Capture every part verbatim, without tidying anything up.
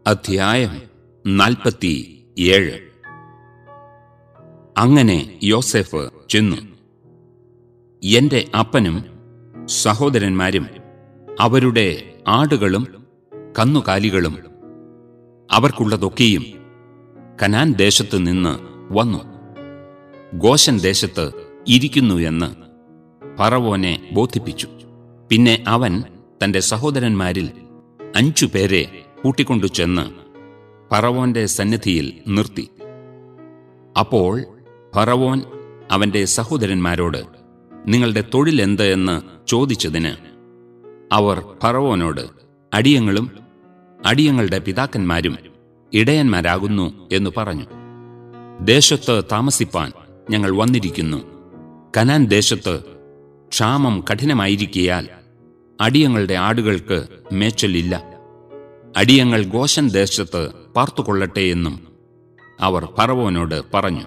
അധ്യായം നാൽപ്പത്തി ഏഴ്. അങ്ങനെ യോസേഫ് ചെന്നു. എന്റെ അപ്പനും സഹോദരന്മാരും അവരുടെ ആടുകളും കന്നുകാലികളും അവർക്കുള്ളതൊക്കെയും കനാൻ ദേശത്തു നിന്ന് വന്നു ഗോശൻ ദേശത്ത് ഇരിക്കുന്നു എന്ന് ഫറവോനെ ബോധിപ്പിച്ചു. പിന്നെ അവൻ തന്റെ സഹോദരന്മാരിൽ അഞ്ചു പേരെ കൂട്ടിക്കൊണ്ടു ചെന്ന് ഫറവോന്റെ സന്നിധിയിൽ നിർത്തി. അപ്പോൾ ഫറവോൻ അവന്റെ സഹോദരന്മാരോട് നിങ്ങളുടെ തൊഴിൽ എന്ത് എന്ന് ചോദിച്ചതിന് അവർ ഫറവോനോട് അടിയങ്ങളും അടിയങ്ങളുടെ പിതാക്കന്മാരും ഇടയന്മാരാകുന്നു എന്ന് പറഞ്ഞു. ദേശത്ത് താമസിപ്പാൻ ഞങ്ങൾ വന്നിരിക്കുന്നു. കനാൻ ദേശത്ത് ക്ഷാമം കഠിനമായിരിക്കയാൽ അടിയങ്ങളുടെ ആടുകൾക്ക് മേച്ചലില്ല. അടിയങ്ങൾ ഗോശൻ ദേശത്ത് പാർത്തുകൊള്ളട്ടെ എന്നും അവർ ഫറവോനോട് പറഞ്ഞു.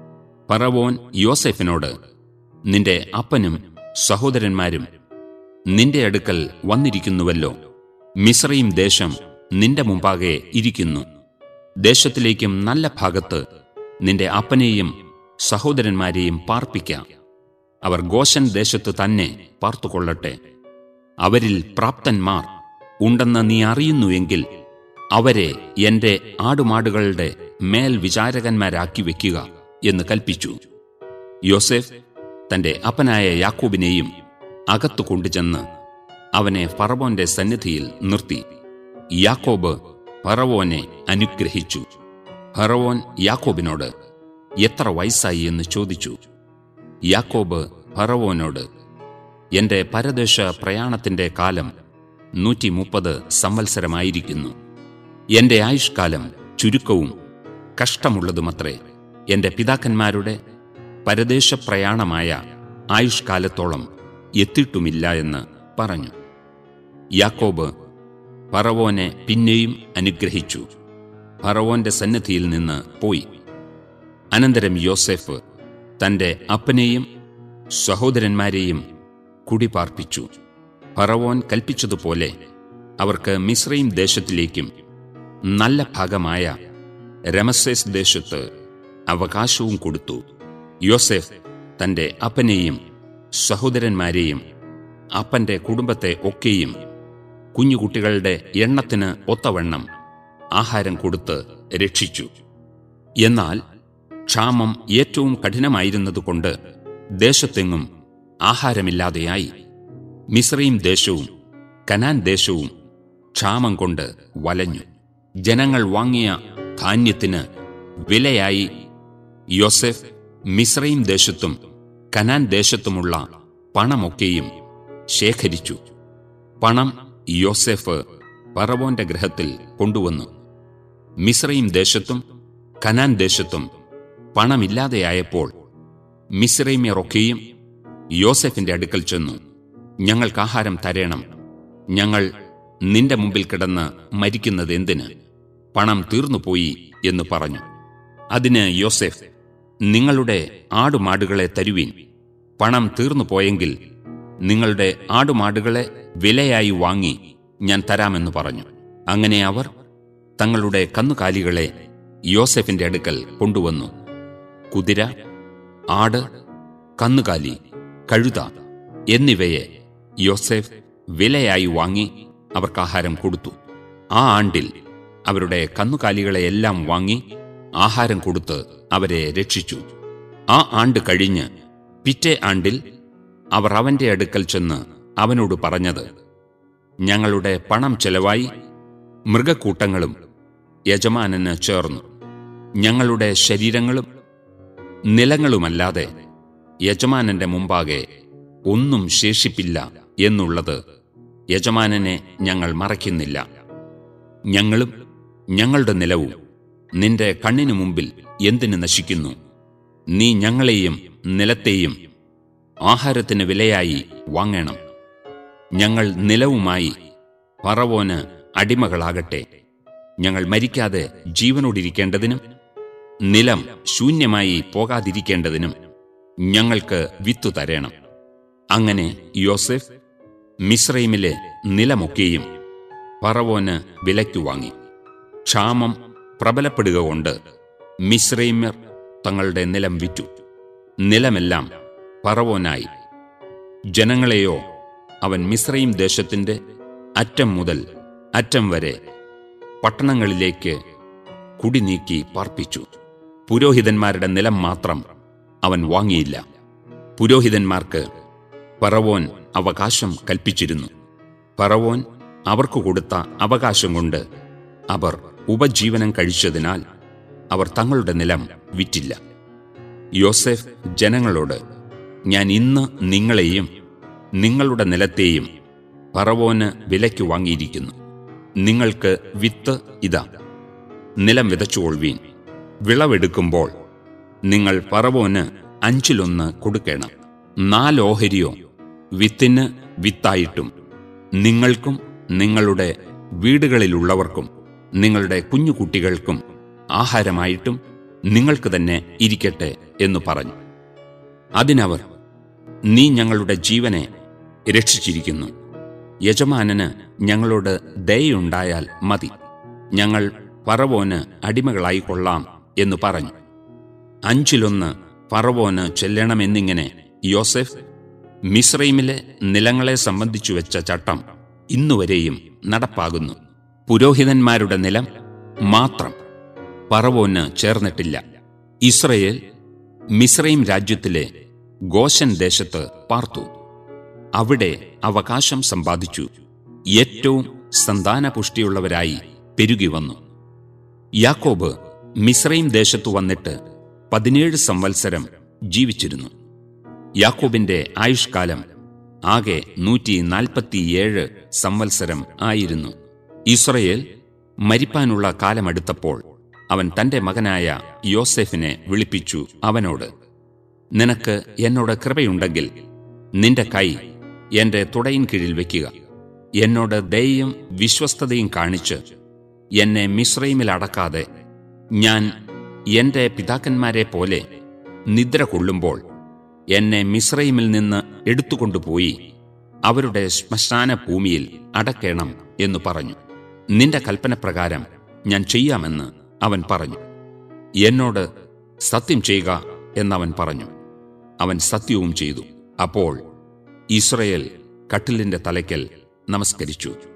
ഫറവോൻ യോസേഫിനോട്, നിന്റെ അപ്പനും സഹോദരന്മാരും നിന്റെ അടുക്കൽ വന്നിരിക്കുന്നുവല്ലോ. മിസ്രയീം ദേശം നിന്റെ മുമ്പാകെ ഇരിക്കുന്നു. ദേശത്തിലേക്കും നല്ല ഭാഗത്ത് നിന്റെ അപ്പനെയും സഹോദരന്മാരെയും പാർപ്പിക്കാം. അവർ ഗോശൻ ദേശത്ത് തന്നെ പാർത്തുകൊള്ളട്ടെ. അവരിൽ പ്രാപ്തന്മാർ ഉണ്ടെന്ന് നീ അറിയുന്നുവെങ്കിൽ അവരെ എന്റെ ആടുമാടുകളുടെ മേൽ വിചാരകന്മാരാക്കി വെക്കുക എന്ന് കൽപ്പിച്ചു. യോസേഫ് തന്റെ അപ്പനായ യാക്കോബിനെയും അകത്തു കൊണ്ടുചെന്ന് അവനെ ഫറവോന്റെ സന്നിധിയിൽ നിർത്തി. യാക്കോബ് ഫറവോനെ അനുഗ്രഹിച്ചു. ഫറവോൻ യാക്കോബിനോട് എത്ര വയസ്സായി എന്ന് ചോദിച്ചു. യാക്കോബ് ഫറവോനോട്, എന്റെ പരദേശ പ്രയാണത്തിന്റെ കാലം നൂറ്റി മുപ്പത് സംവത്സരമായിരിക്കുന്നു. എന്റെ ആയുഷ്കാലം ചുരുക്കവും കഷ്ടമുള്ളതുമത്രേ. എന്റെ പിതാക്കന്മാരുടെ പരദേശപ്രയാണമായ ആയുഷ്കാലത്തോളം എത്തിയിട്ടുമില്ല എന്ന് പറഞ്ഞു. യാക്കോബ് ഫറവോനെ പിന്നെയും അനുഗ്രഹിച്ചു. ഫറവോന്റെ സന്നിധിയിൽ നിന്ന് പോയി. അനന്തരം യോസേഫ് തന്റെ അപ്പനെയും സഹോദരന്മാരെയും കുടിപാർപ്പിച്ചു. ഫറവോൻ കൽപ്പിച്ചതുപോലെ അവർക്ക് മിസ്രയീം ദേശത്തിലേക്കും നല്ല ഭാഗമായ രമസേസ് ദേശത്ത് അവകാശവും കൊടുത്തു. യോസേഫ് തന്റെ അപ്പനെയും സഹോദരന്മാരെയും അപ്പന്റെ കുടുംബത്തെ ഒക്കെയും കുഞ്ഞുകുട്ടികളുടെ എണ്ണത്തിന് ഒത്തവണ്ണം ആഹാരം കൊടുത്ത് രക്ഷിച്ചു. എന്നാൽ ക്ഷാമം ഏറ്റവും കഠിനമായിരുന്നതുകൊണ്ട് ദേശത്തെങ്ങും ആഹാരമില്ലാതെയായി. മിസ്രയീം ദേശവും കനാൻ ദേശവും ക്ഷാമം കൊണ്ട് വലഞ്ഞു. ജനങ്ങൾ വാങ്ങിയ ധാന്യത്തിന് വിലയായി യോസേഫ് മിസ്രയീം ദേശത്തും കനാൻ ദേശത്തുമുള്ള പണമൊക്കെയും ശേഖരിച്ചു. പണം യോസേഫ് ഫറവോന്റെ ഗൃഹത്തിൽ കൊണ്ടുവന്നു. മിസ്രയീം ദേശത്തും കനാൻ ദേശത്തും പണമില്ലാതെയായപ്പോൾ മിസ്രയീമ്യരൊക്കെയും യോസേഫിന്റെ അടുക്കൽ ചെന്നു, ഞങ്ങൾക്ക് ആഹാരം തരേണം, ഞങ്ങൾ നിന്റെ മുമ്പിൽ കിടന്ന് മരിക്കുന്നത് എന്തിന്? പണം തീർന്നുപോയി എന്ന് പറഞ്ഞു. അതിന് യോസേഫ്, നിങ്ങളുടെ ആടുമാടുകളെ തരുവീൻ. പണം തീർന്നുപോയെങ്കിൽ നിങ്ങളുടെ ആടുമാടുകളെ വിലയായി വാങ്ങി ഞാൻ തരാമെന്ന് പറഞ്ഞു. അങ്ങനെ അവർ തങ്ങളുടെ കന്നുകാലികളെ യോസേഫിന്റെ അടുക്കൽ കൊണ്ടുവന്നു. കുതിര, ആട്, കന്നുകാലി, കഴുത എന്നിവയെ യോസേഫ് വിലയായി വാങ്ങി അവർക്ക് ആഹാരം കൊടുത്തു. ആ ആണ്ടിൽ അവരുടെ കന്നുകാലികളെയെല്ലാം വാങ്ങി ആഹാരം കൊടുത്ത് അവരെ രക്ഷിച്ചു. ആ ആണ്ട് കഴിഞ്ഞ് പിറ്റേ ആണ്ടിൽ അവർ അവന്റെ അടുക്കൽ ചെന്ന് അവനോട് പറഞ്ഞത്, ഞങ്ങളുടെ പണം ചെലവായി മൃഗക്കൂട്ടങ്ങളും യജമാനന് ചേർന്നു. ഞങ്ങളുടെ ശരീരങ്ങളും നിലങ്ങളുമല്ലാതെ യജമാനന്റെ മുമ്പാകെ ഒന്നും ശേഷിപ്പില്ല എന്നുള്ളത് യജമാനനെ ഞങ്ങൾ മറയ്ക്കുന്നില്ല. ഞങ്ങളും ഞങ്ങളുടെ നിലവും നിന്റെ കണ്ണിനു മുമ്പിൽ എന്തിനു നശിക്കുന്നു? നീ ഞങ്ങളെയും നിലത്തെയും ആഹാരത്തിന് വിലയായി വാങ്ങണം. ഞങ്ങൾ നിലവുമായി ഫറവോന് അടിമകളാകട്ടെ. ഞങ്ങൾ മരിക്കാതെ ജീവനോടിരിക്കേണ്ടതിനും നിലം ശൂന്യമായി പോകാതിരിക്കേണ്ടതിനും ഞങ്ങൾക്ക് വിത്തു തരേണം. അങ്ങനെ യോസേഫ് മിസ്രയീമിലെ നിലമൊക്കെയും ഫറവോന് വിലയ്ക്കു വാങ്ങി. ക്ഷാമം പ്രബലപ്പെടുക കൊണ്ട് മിസ്രൈമ്യർ തങ്ങളുടെ നിലം വിറ്റു. നിലമെല്ലാം ഫറവോനായി. ജനങ്ങളെയോ അവൻ മിസ്രൈം ദേശത്തിന്റെ അറ്റം മുതൽ അറ്റം വരെ പട്ടണങ്ങളിലേക്ക് കുടിനീക്കി പാർപ്പിച്ചു. പുരോഹിതന്മാരുടെ നിലം മാത്രം അവൻ വാങ്ങിയില്ല. പുരോഹിതന്മാർക്ക് ഫറവോൻ അവകാശം കൽപ്പിച്ചിരുന്നു. ഫറവോൻ അവർക്ക് കൊടുത്ത അവകാശം കൊണ്ട് അവർ ഉപജീവനം കഴിച്ചതിനാൽ അവർ തങ്ങളുടെ നിലം വിറ്റില്ല. യോസേഫ് ജനങ്ങളോട്, ഞാൻ ഇന്ന് നിങ്ങളെയും നിങ്ങളുടെ നിലത്തെയും ഫറവോന് വിലയ്ക്ക് വാങ്ങിയിരിക്കുന്നു. നിങ്ങൾക്ക് വിത്ത് ഇതാ, നിലം വിതച്ചുകൊള്ളുവീൻ. വിളവെടുക്കുമ്പോൾ നിങ്ങൾ ഫറവോന് അഞ്ചിലൊന്ന് കൊടുക്കണം. നാലോഹരിയോ വിത്തിന് വിത്തായിട്ടും നിങ്ങൾക്കും നിങ്ങളുടെ വീടുകളിലുള്ളവർക്കും നിങ്ങളുടെ കുഞ്ഞുകുട്ടികൾക്കും ആഹാരമായിട്ടും നിങ്ങൾക്ക് തന്നെ ഇരിക്കട്ടെ എന്നു പറഞ്ഞു. അതിനവർ, നീ ഞങ്ങളുടെ ജീവനെ രക്ഷിച്ചിരിക്കുന്നു. യജമാനന് ഞങ്ങളോട് ദയയുണ്ടായാൽ മതി. ഞങ്ങൾ ഫറവോന് അടിമകളായിക്കൊള്ളാം എന്നു പറഞ്ഞു. അഞ്ചിലൊന്ന് ഫറവോന് ചെല്ലണമെന്നിങ്ങനെ യോസേഫ് മിസ്രൈമിലെ നിലങ്ങളെ സംബന്ധിച്ചു വെച്ച ചട്ടം ഇന്നുവരെയും നടപ്പാകുന്നു. പുരോഹിതന്മാരുടെ നിലം മാത്രം ഫറവോന് ചേർന്നിട്ടില്ല. ഇസ്രയേൽ മിസ്രൈം രാജ്യത്തിലെ ഗോശൻ ദേശത്ത് പാർത്തു. അവിടെ അവകാശം സമ്പാദിച്ചു. ഏറ്റവും സന്താനപുഷ്ടിയുള്ളവരായി പെരുകി വന്നു. യാക്കോബ് മിസ്രൈം ദേശത്തു വന്നിട്ട് പതിനേഴ് സംവത്സരം ജീവിച്ചിരുന്നു. യാക്കോബിന്റെ ആയുഷ്കാലം ആകെ നൂറ്റി നാൽപ്പത്തിയേഴ് സംവത്സരം ആയിരുന്നു. ഇസ്രയേൽ മരിപ്പാനുള്ള കാലമെടുത്തപ്പോൾ അവൻ തന്റെ മകനായ യോസേഫിനെ വിളിപ്പിച്ചു. അവനോട്, നിനക്ക് എന്നോട് കൃപയുണ്ടെങ്കിൽ നിന്റെ കൈ എന്റെ തുടയിൻ കീഴിൽ വയ്ക്കുക. എന്നോട് ദയയും വിശ്വസ്തതയും കാണിച്ച് എന്നെ മിസ്രൈമിൽ അടക്കാതെ ഞാൻ എന്റെ പിതാക്കന്മാരെ പോലെ നിദ്ര കൊള്ളുമ്പോൾ എന്നെ മിസ്രൈമിൽ നിന്ന് എടുത്തുകൊണ്ടുപോയി അവരുടെ ശ്മശാന ഭൂമിയിൽ അടക്കേണം എന്നു പറഞ്ഞു. നിന്റെ കൽപ്പനപ്രകാരം ഞാൻ ചെയ്യാമെന്ന് അവൻ പറഞ്ഞു. എന്നോട് സത്യം ചെയ്യുക എന്നവൻ പറഞ്ഞു. അവൻ സത്യവും ചെയ്തു. അപ്പോൾ ഇസ്രയേൽ കട്ടിലിന്റെ തലയ്ക്കൽ നമസ്കരിച്ചു.